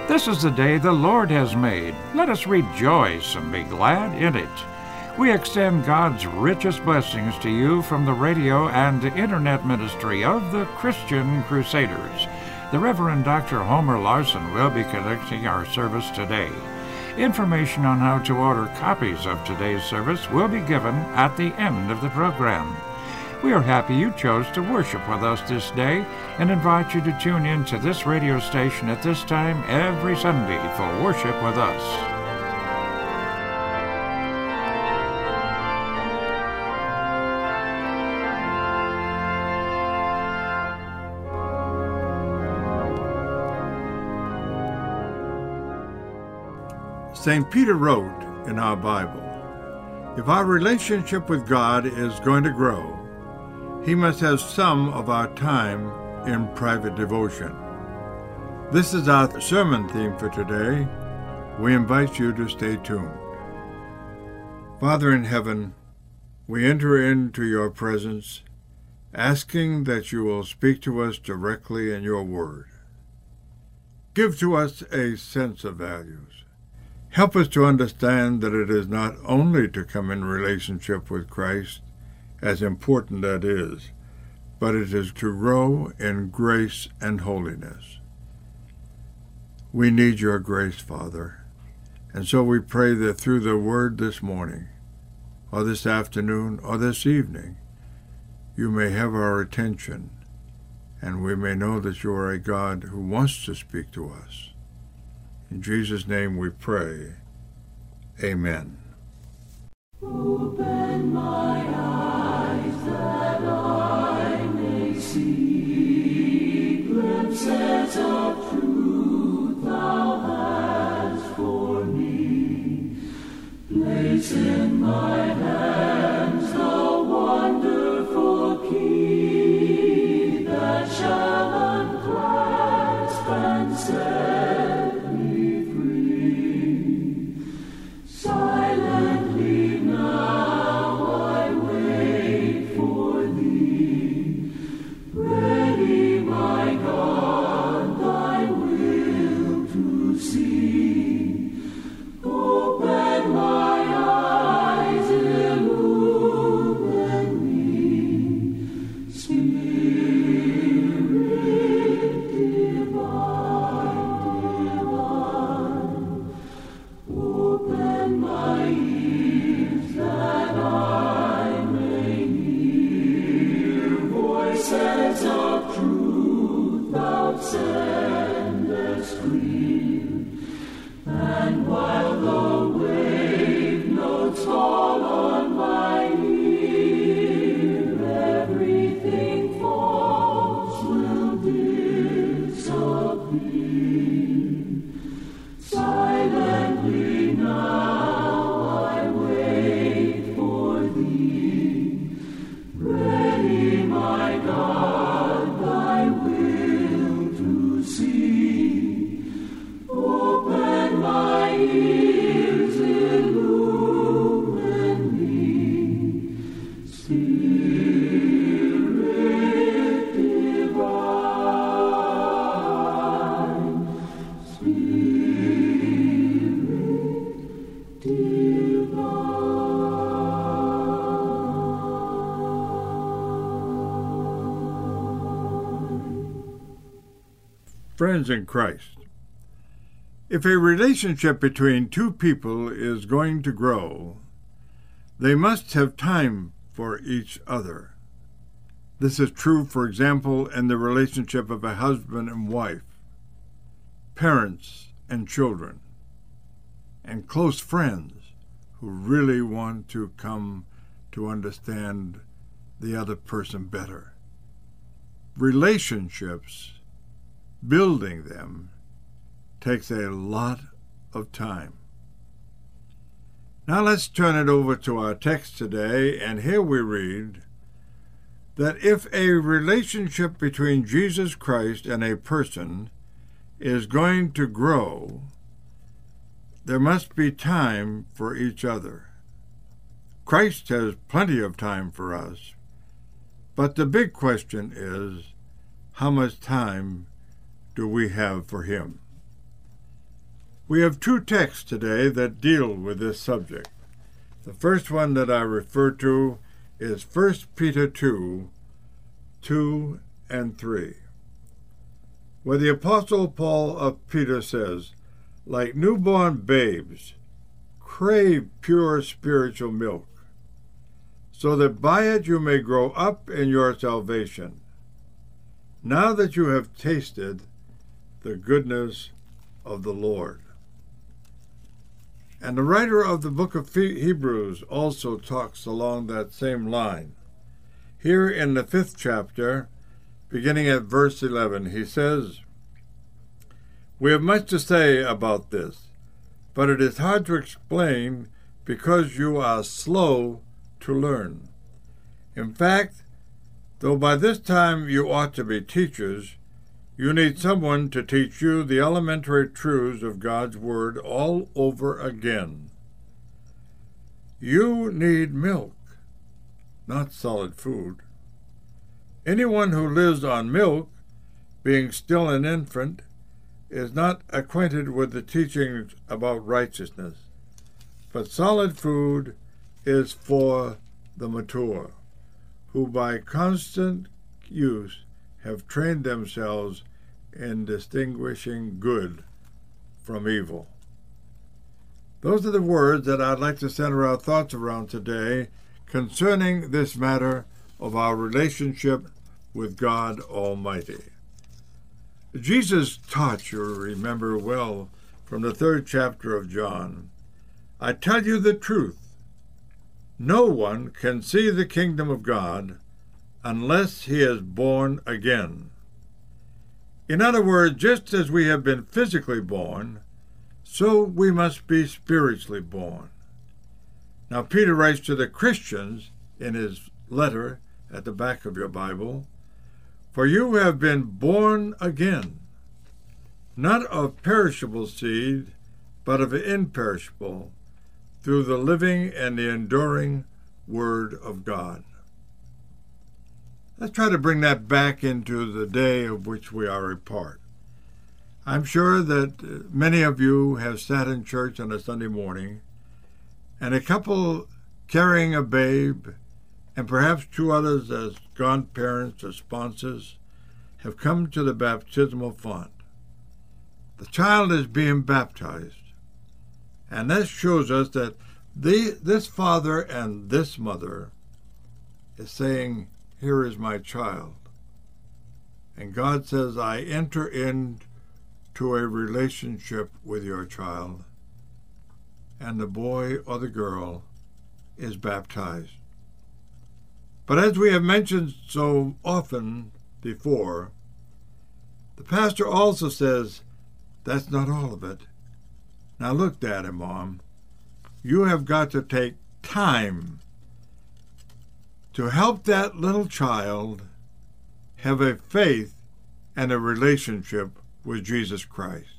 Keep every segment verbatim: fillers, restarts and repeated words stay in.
This is the day the Lord has made. Let us rejoice and be glad in it. We extend God's richest blessings to you from the radio and internet ministry of the Christian Crusaders. The Reverend Doctor Homer Larson will be conducting our service today. Information on how to order copies of today's service will be given at the end of the program. We are happy you chose to worship with us this day and invite you to tune in to this radio station at this time every Sunday for worship with us. Saint Peter wrote in our Bible, if our relationship with God is going to grow, He must have some of our time in private devotion. This is our sermon theme for today. We invite you to stay tuned. Father in heaven, we enter into your presence, asking that you will speak to us directly in your word. Give to us a sense of values. Help us to understand that it is not only to come in relationship with Christ, as important that is, but it is to grow in grace and holiness. We need your grace, Father, and so we pray that through the word this morning, or this afternoon, or this evening, you may have our attention, and we may know that you are a God who wants to speak to us. In Jesus' name we pray. Amen. Open my eyes that I may see glimpses of truth thou hast for me. Place in my hands the wonderful key that shall unclasp and set Friends in Christ, if a relationship between two people is going to grow, they must have time for each other. This is true, for example, in the relationship of a husband and wife, parents and children, and close friends who really want to come to understand the other person better. Relationships, building them, takes a lot of time. Now let's turn it over to our text today, and here we read that if a relationship between Jesus Christ and a person is going to grow, there must be time for each other. Christ has plenty of time for us, but the big question is, how much time do we have for him? We have two texts today that deal with this subject. The first one that I refer to is First Peter two, two and three, where the Apostle Paul of Peter says, like newborn babes, crave pure spiritual milk, so that by it you may grow up in your salvation, now that you have tasted the goodness of the Lord. And the writer of the book of Hebrews also talks along that same line. Here in the fifth chapter, beginning at verse eleven, he says, "We have much to say about this, but it is hard to explain because you are slow to learn. In fact, though by this time you ought to be teachers, you need someone to teach you the elementary truths of God's Word all over again. You need milk, not solid food. Anyone who lives on milk, being still an infant, is not acquainted with the teachings about righteousness, but solid food is for the mature, who by constant use have trained themselves in distinguishing good from evil." Those are the words that I'd like to center our thoughts around today concerning this matter of our relationship with God Almighty. Jesus taught, you remember well, from the third chapter of John, "I tell you the truth, no one can see the kingdom of God unless he is born again." In other words, just as we have been physically born, so we must be spiritually born. Now, Peter writes to the Christians in his letter at the back of your Bible, "For you have been born again, not of perishable seed, but of imperishable, through the living and the enduring Word of God." Let's try to bring that back into the day of which we are a part. I'm sure that many of you have sat in church on a Sunday morning, and a couple carrying a babe, and perhaps two others as grandparents or sponsors, have come to the baptismal font. The child is being baptized, and that shows us that the, this father and this mother is saying, "Here is my child." And God says, "I enter into a relationship with your child," and the boy or the girl is baptized. But as we have mentioned so often before, the pastor also says, that's not all of it. Now look, Dad and Mom, you have got to take time to help that little child have a faith and a relationship with Jesus Christ.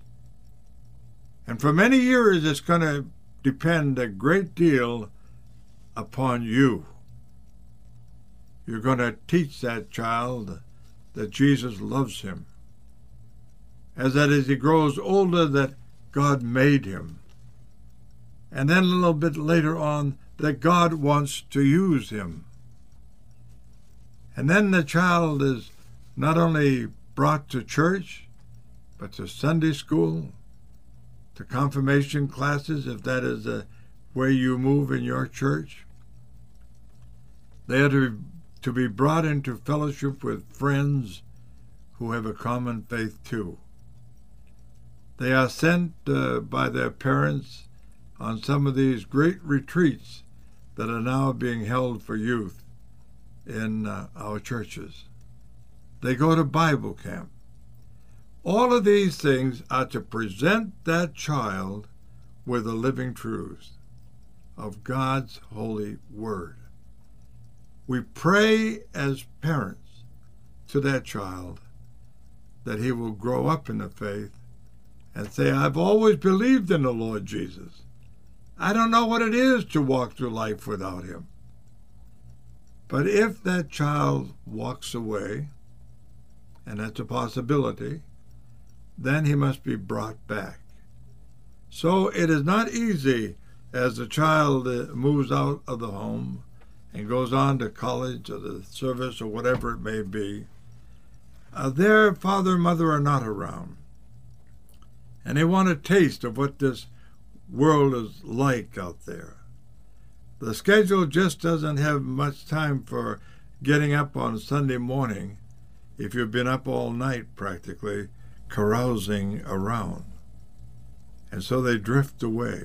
And for many years, it's going to depend a great deal upon you. You're going to teach that child that Jesus loves him, as that as he grows older, that God made him. And then a little bit later on, that God wants to use him. And then the child is not only brought to church, but to Sunday school, to confirmation classes, if that is the way you move in your church. They are to be, to be brought into fellowship with friends who have a common faith too. They are sent uh, by their parents on some of these great retreats that are now being held for youth in uh, our churches. They go to Bible camp. All of these things are to present that child with the living truth of God's holy word. We pray as parents to that child that he will grow up in the faith and say, I've always believed in the Lord Jesus. I don't know what it is to walk through life without him. But if that child walks away, and that's a possibility, then he must be brought back. So it is not easy as the child moves out of the home and goes on to college or the service or whatever it may be. Uh, their father and mother are not around. And they want a taste of what this world is like out there. The schedule just doesn't have much time for getting up on Sunday morning if you've been up all night practically carousing around. And so they drift away.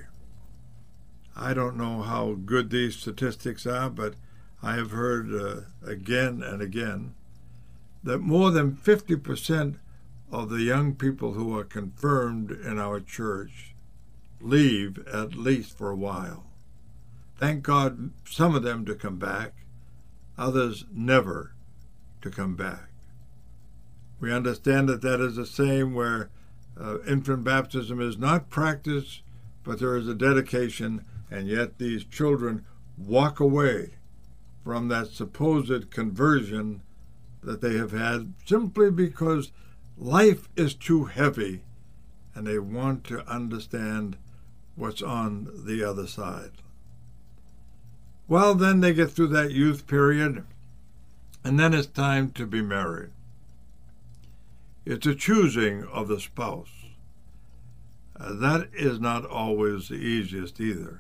I don't know how good these statistics are, but I have heard uh, again and again that more than fifty percent of the young people who are confirmed in our church leave at least for a while. Thank God some of them to come back, others never to come back. We understand that that is the same where uh, infant baptism is not practiced, but there is a dedication, and yet these children walk away from that supposed conversion that they have had simply because life is too heavy and they want to understand what's on the other side. Well, then they get through that youth period, and then it's time to be married. It's a choosing of the spouse. Uh, that is not always the easiest either.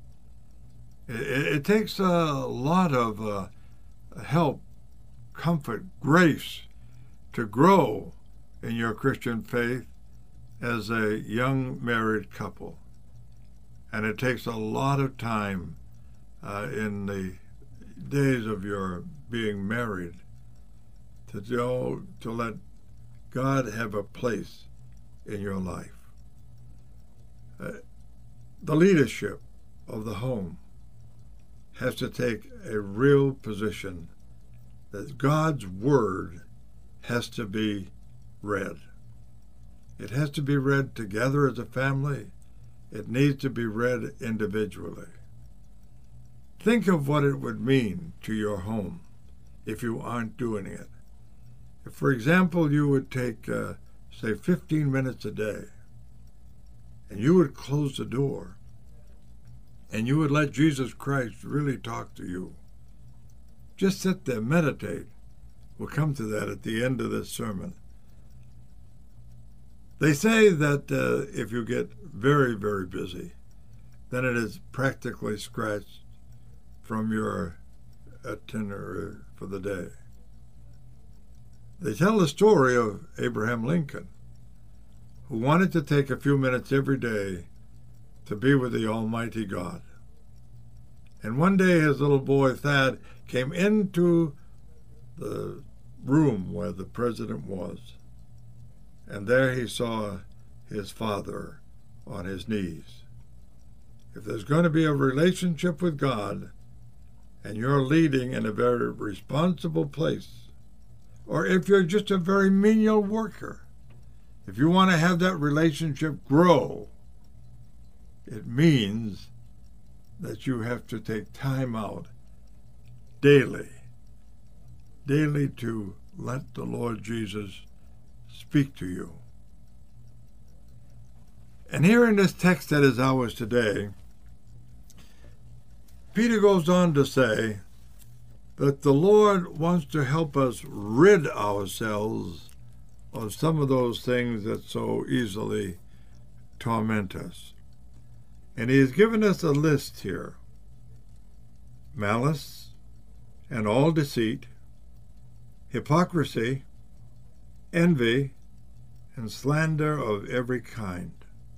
It, it, it takes a lot of uh, help, comfort, grace to grow in your Christian faith as a young married couple. And it takes a lot of time uh, in the days of your being married to go, to let God have a place in your life. Uh, the leadership of the home has to take a real position that God's word has to be read. It has to be read together as a family. It needs to be read individually. Think of what it would mean to your home if you aren't doing it. If, for example, you would take, uh, say, fifteen minutes a day, and you would close the door, and you would let Jesus Christ really talk to you. Just sit there, meditate. We'll come to that at the end of this sermon. They say that uh, if you get very, very busy, then it is practically scratched from your itinerary for the day. They tell the story of Abraham Lincoln, who wanted to take a few minutes every day to be with the Almighty God. And one day his little boy Thad came into the room where the president was, and there he saw his father on his knees. If there's going to be a relationship with God, and you're leading in a very responsible place, or if you're just a very menial worker, if you want to have that relationship grow, it means that you have to take time out daily, daily to let the Lord Jesus speak to you. And here in this text that is ours today, Peter goes on to say that the Lord wants to help us rid ourselves of some of those things that so easily torment us. And he has given us a list here: malice and all deceit, hypocrisy, envy, and slander of every kind.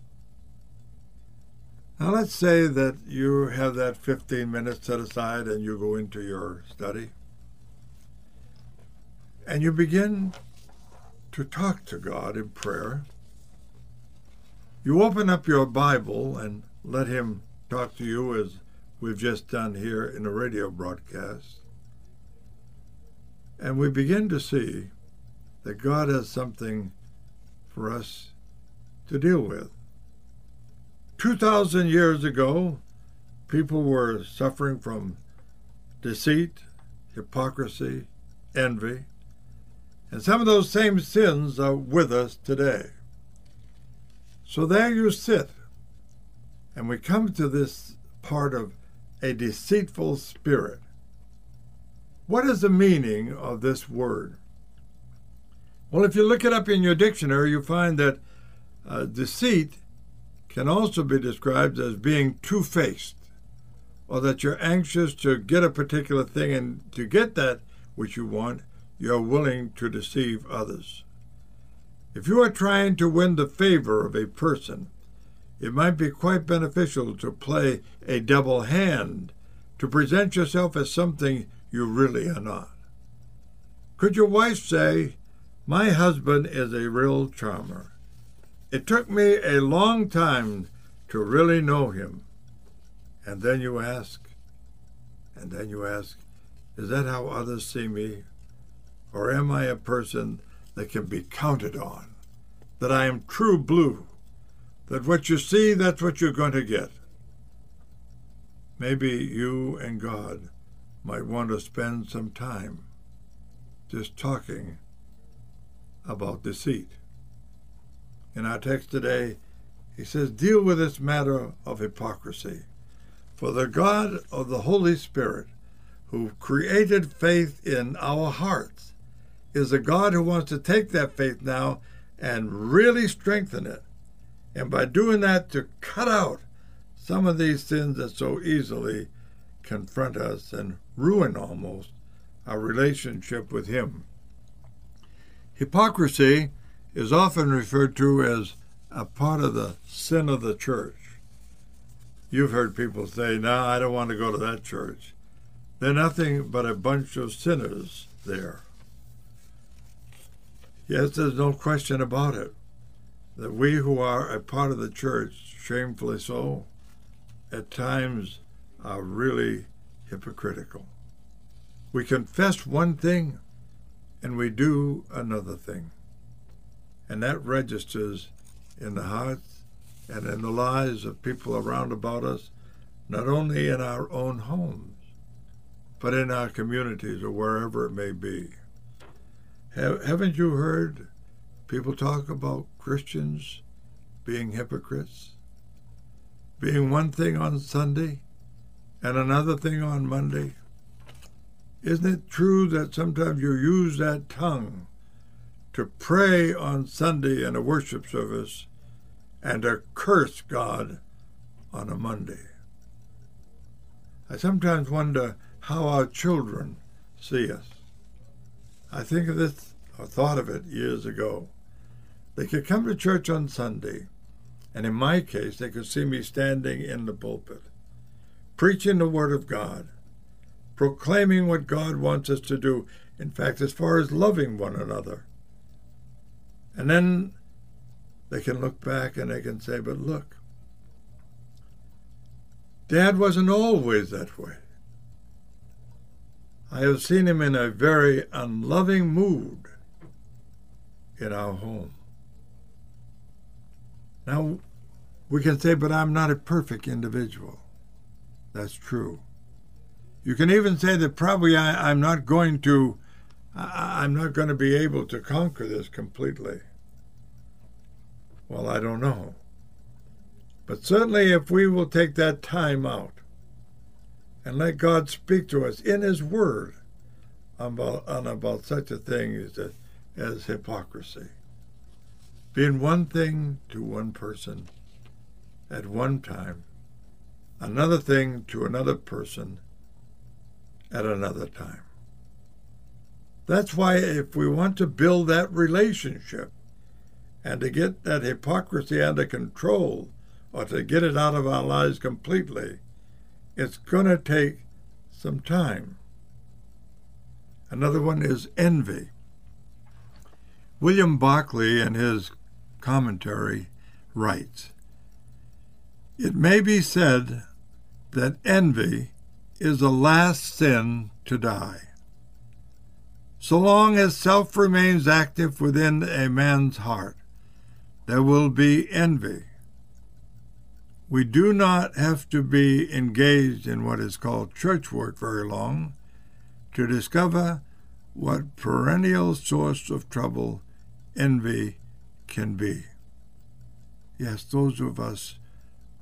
Now let's say that you have that fifteen minutes set aside and you go into your study and you begin to talk to God in prayer. You open up your Bible and let him talk to you as we've just done here in the radio broadcast. And we begin to see that God has something for us to deal with. Two thousand years ago, people were suffering from deceit, hypocrisy, envy, and some of those same sins are with us today. So there you sit And we come to this part of a deceitful spirit. What is the meaning of this word? Well, if you look it up in your dictionary, you find that uh, deceit can also be described as being two-faced, or that you're anxious to get a particular thing, and to get that which you want, you're willing to deceive others. If you are trying to win the favor of a person, it might be quite beneficial to play a double hand, to present yourself as something you really are not. Could your wife say, "My husband is a real charmer. It took me a long time to really know him." And then you ask, and then you ask, is that how others see me? Or am I a person that can be counted on? That I am true blue? That what you see, that's what you're going to get? Maybe you and God might want to spend some time just talking about deceit. In our text today, he says, deal with this matter of hypocrisy. For the God of the Holy Spirit, who created faith in our hearts, is a God who wants to take that faith now and really strengthen it. And by doing that, to cut out some of these sins that so easily confront us and ruin almost our relationship with him. Hypocrisy is often referred to as a part of the sin of the church. You've heard people say, "No, I don't want to go to that church. They're nothing but a bunch of sinners there." Yes, there's no question about it, that we who are a part of the church, shamefully so, at times are really hypocritical. We confess one thing and we do another thing. And that registers in the hearts and in the lives of people around about us, not only in our own homes, but in our communities or wherever it may be. Haven't you heard people talk about Christians being hypocrites? Being one thing on Sunday and another thing on Monday? Isn't it true that sometimes you use that tongue to pray on Sunday in a worship service and to curse God on a Monday? I sometimes wonder how our children see us. I think of this, or thought of it years ago. They could come to church on Sunday, and in my case, they could see me standing in the pulpit, preaching the Word of God, proclaiming what God wants us to do, in fact, as far as loving one another. And then they can look back and they can say, "But look, Dad wasn't always that way. I have seen him in a very unloving mood in our home." Now, we can say, "But I'm not a perfect individual." That's true. You can even say that probably I, I'm not going to, I, I'm not going to be able to conquer this completely. Well, I don't know. But certainly if we will take that time out and let God speak to us in his word about, on about such a thing as, a, as hypocrisy. Being one thing to one person at one time, another thing to another person at another time. That's why if we want to build that relationship and to get that hypocrisy under control, or to get it out of our lives completely, it's going to take some time. Another one is envy. William Barclay, in his commentary, writes, "It may be said that envy is the last sin to die. So long as self remains active within a man's heart, there will be envy. We do not have to be engaged in what is called church work very long to discover what perennial source of trouble envy can be." Yes, those of us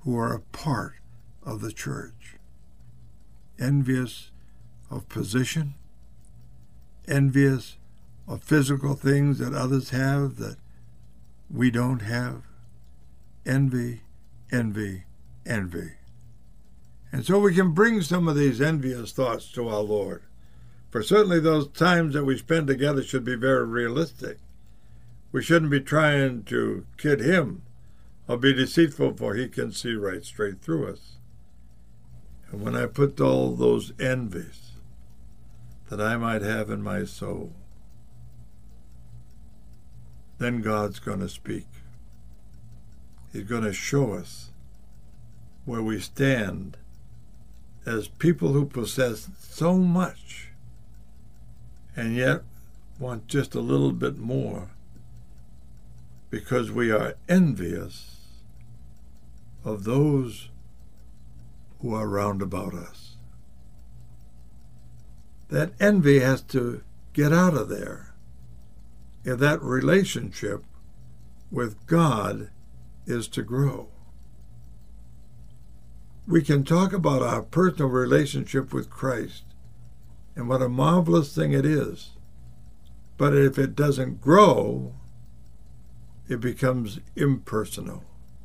who are a part of the church, envious of position, envious of physical things that others have that we don't have. Envy, envy, envy. And so we can bring some of these envious thoughts to our Lord. For certainly those times that we spend together should be very realistic. We shouldn't be trying to kid him or be deceitful, for he can see right straight through us. And when I put all those envies that I might have in my soul, then God's going to speak. He's going to show us where we stand as people who possess so much and yet want just a little bit more because we are envious of those who are round about us. That envy has to get out of there if that relationship with God is to grow. We can talk about our personal relationship with Christ and what a marvelous thing it is. But if it doesn't grow, it becomes impersonal.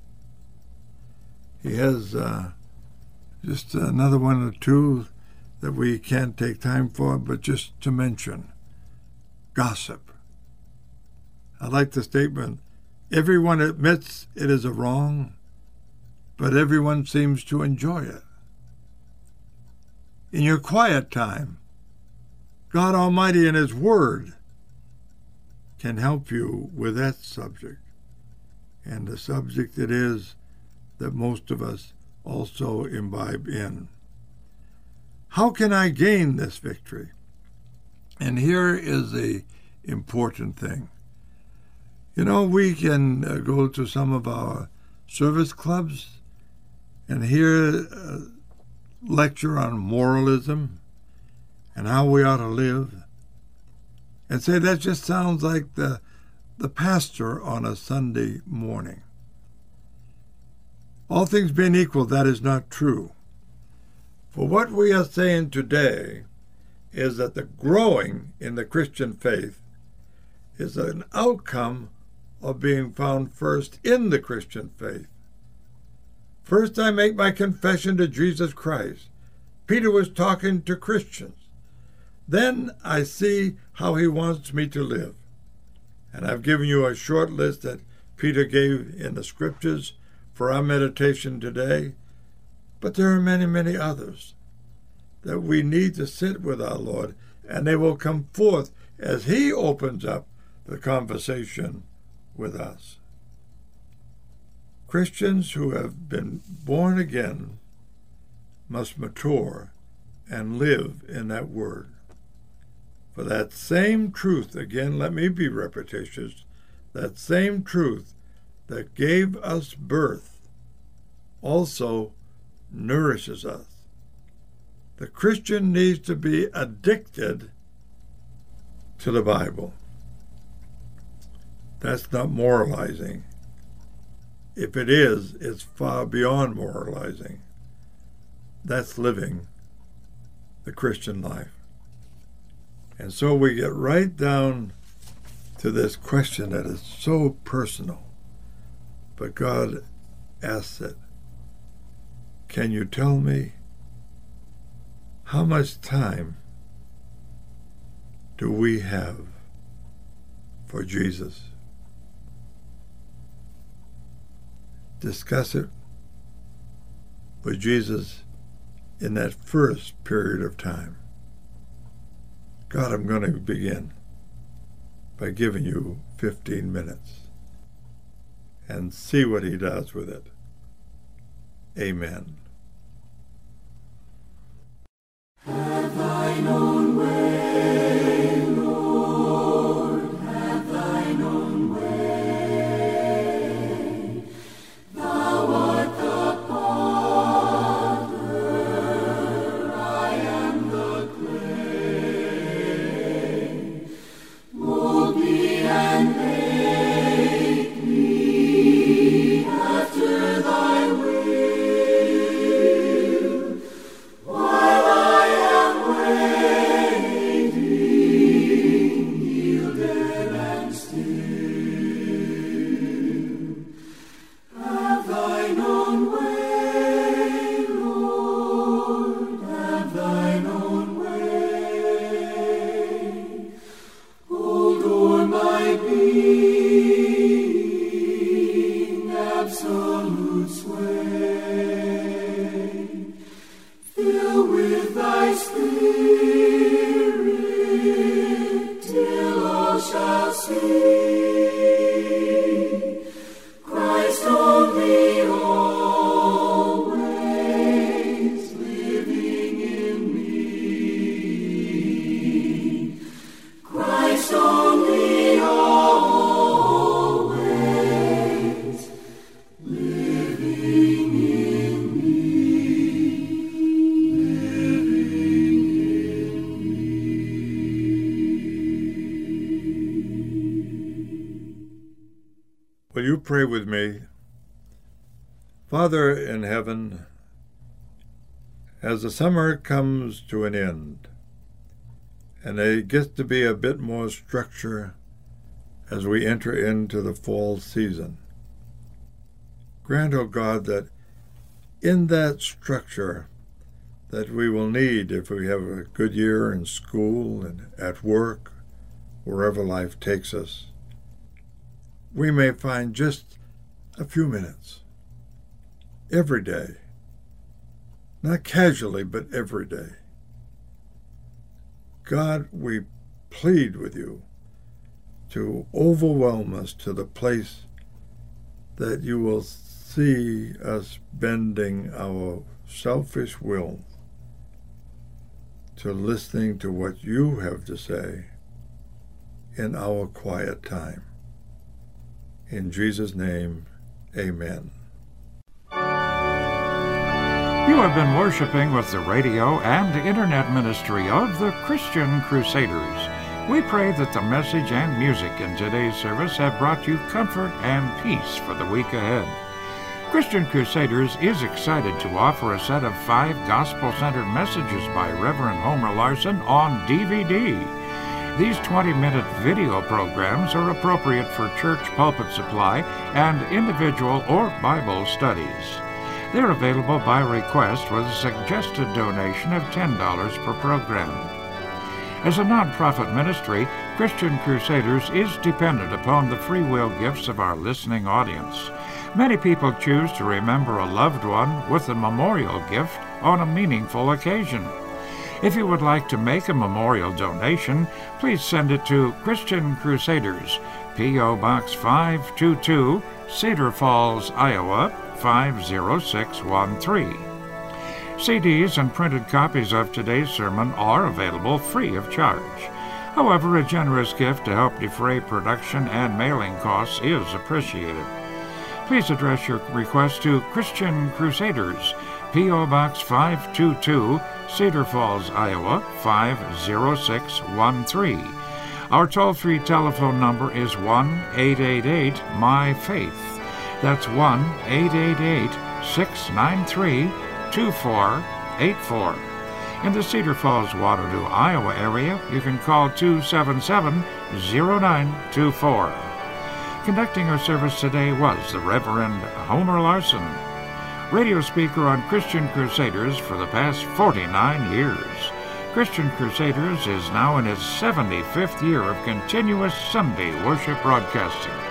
He has uh, just another one or two that we can't take time for, but just to mention. Gossip. I like the statement, everyone admits it is a wrong, but everyone seems to enjoy it. In your quiet time, God Almighty in His Word can help you with that subject. And the subject it is that most of us also imbibe in. How can I gain this victory? And here is the important thing. You know, we can uh, go to some of our service clubs and hear a lecture on moralism and how we ought to live, and say that just sounds like the, the pastor on a Sunday morning. All things being equal, that is not true. For what we are saying today is that the growing in the Christian faith is an outcome of being found first in the Christian faith. First, I make my confession to Jesus Christ. Peter was talking to Christians. Then I see how he wants me to live. And I've given you a short list that Peter gave in the Scriptures for our meditation today. But there are many, many others that we need to sit with our Lord, and they will come forth as He opens up the conversation with us. Christians who have been born again must mature and live in that Word. For that same truth, again, let me be repetitious, that same truth that gave us birth also nourishes us. The Christian needs to be addicted to the Bible. That's not moralizing. If it is, it's far beyond moralizing. That's living the Christian life. And so we get right down to this question that is so personal. But God asks it. Can you tell me how much time do we have for Jesus? Discuss it with Jesus in that first period of time. God, I'm going to begin by giving you fifteen minutes and see what He does with it. Amen. Have thine own way, Lord, have thine own way. Thou art the potter, I am the clay. Mold me and make me after thy will. shall sing, Christ only always living in me, Christ only always living in me, Will you pray with me? Father in heaven, as the summer comes to an end, and it gets to be a bit more structure as we enter into the fall season, grant, O God, that in that structure that we will need if we have a good year in school and at work, wherever life takes us, we may find just a few minutes every day, not casually, but every day. God, we plead with you to overwhelm us to the place that you will see us bending our selfish will to listening to what you have to say in our quiet time. In Jesus' name, amen. You have been worshiping with the radio and internet ministry of the Christian Crusaders. We pray that the message and music in today's service have brought you comfort and peace for the week ahead. Christian Crusaders is excited to offer a set of five gospel-centered messages by Reverend Homer Larson on D V D. These twenty-minute video programs are appropriate for church pulpit supply and individual or Bible studies. They're available by request with a suggested donation of ten dollars per program. As a non-profit ministry, Christian Crusaders is dependent upon the free will gifts of our listening audience. Many people choose to remember a loved one with a memorial gift on a meaningful occasion. If you would like to make a memorial donation, please send it to Christian Crusaders, P O Box five two two, Cedar Falls, Iowa, five zero six one three. C Ds and printed copies of today's sermon are available free of charge. However, a generous gift to help defray production and mailing costs is appreciated. Please address your request to Christian Crusaders, P O Box five two two, Cedar Falls, Iowa, five zero six one three. Our toll-free telephone number is one eight eight eight, M Y FAITH. That's one eight eight eight, six nine three, two four eight four. In the Cedar Falls, Waterloo, Iowa area, you can call two seven seven, zero nine two four. Conducting our service today was the Reverend Homer Larson, radio speaker on Christian Crusaders for the past forty-nine years. Christian Crusaders is now in its seventy-fifth year of continuous Sunday worship broadcasting.